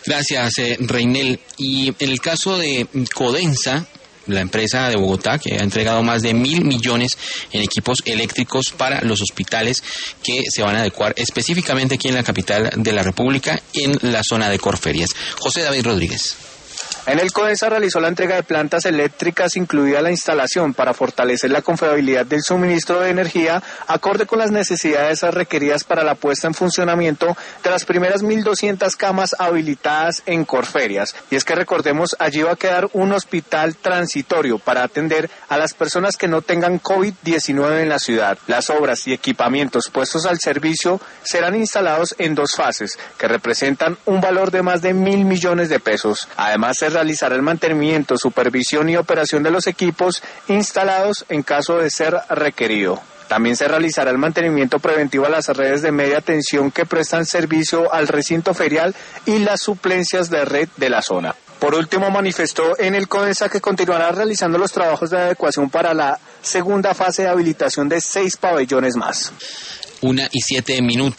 Gracias, Reinel. Y en el caso de Codensa, la empresa de Bogotá, que ha entregado más de 1.000 millones en equipos eléctricos para los hospitales que se van a adecuar específicamente aquí en la capital de la República, en la zona de Corferias. José David Rodríguez. En el Codensa realizó la entrega de plantas eléctricas, incluida la instalación, para fortalecer la confiabilidad del suministro de energía, acorde con las necesidades requeridas para la puesta en funcionamiento de las primeras 1.200 camas habilitadas en Corferias. Y es que recordemos, allí va a quedar un hospital transitorio para atender a las personas que no tengan COVID-19 en la ciudad. Las obras y equipamientos puestos al servicio serán instalados en 2 fases, que representan un valor de más de 1.000 millones de pesos. Además, se realizará el mantenimiento, supervisión y operación de los equipos instalados en caso de ser requerido. También se realizará el mantenimiento preventivo a las redes de media tensión que prestan servicio al recinto ferial y las suplencias de red de la zona. Por último, manifestó en el Codensa que continuará realizando los trabajos de adecuación para la segunda fase de habilitación de 6 pabellones más. 1:07 minutos.